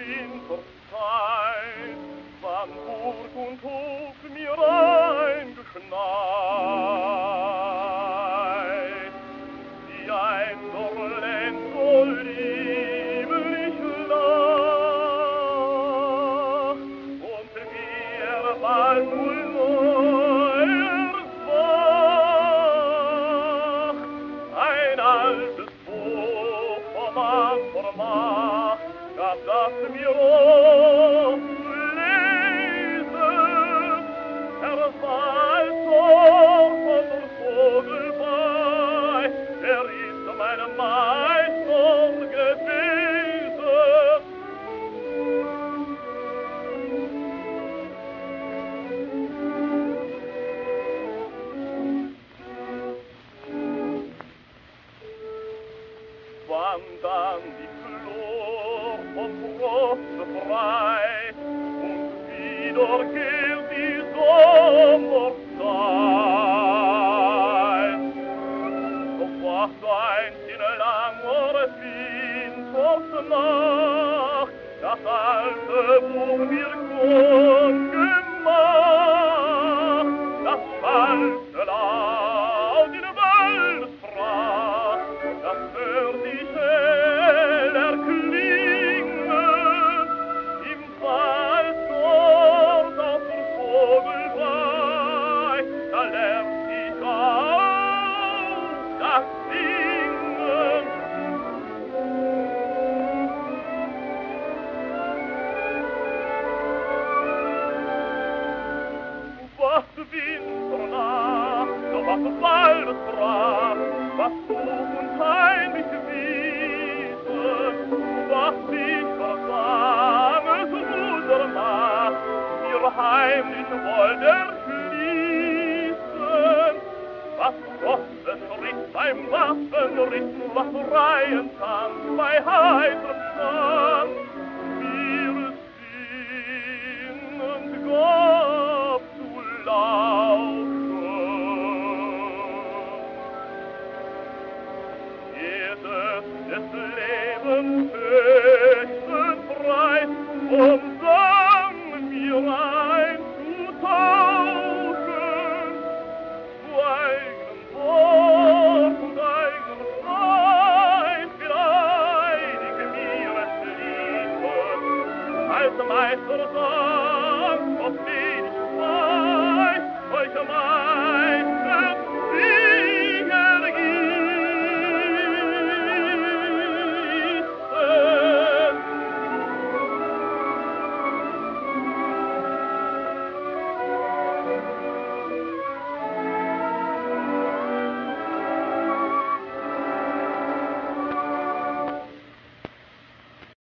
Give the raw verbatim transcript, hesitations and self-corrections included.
Winterzeit, wann Burg und Hof mir eingeschneit, wie ein Dorlenz so lieblich lach, und wir bald wohl neuer wach, ein altes Buch vom Anvermach, gab das mir oft zu lesen, er war als Ort von der Vogel bei, er ist mein Meister gewesen. Wann dann die Flor vom Frost befreit und wieder kehrt die Sommerzeit, doch wacht einst in langer Wintersnacht das alte Buch mir kund gemacht, das falsche laut in Welt sprach, das hört ich hell erklingen, im Waldort auf der Vogelweih, da lernt ich auch das Singen. Was Winternacht, so was Waldesbrach, was Buch und heimlich Wiesen, was sich versang, es Ruder macht, ihr heimlich wollt erschließen, was Rosse Schritt beim Waffenritt, was Reihen tanzt bei heiterem Stand, wir sinnend gab zu lauschen. Jesus des Lebens höchsten Preis, um Sang mir einzutauschen, zu eigenem Wort und eigener Zeit will einige mir es lieben, als Meister sang, auf den ich weiß, euch Meister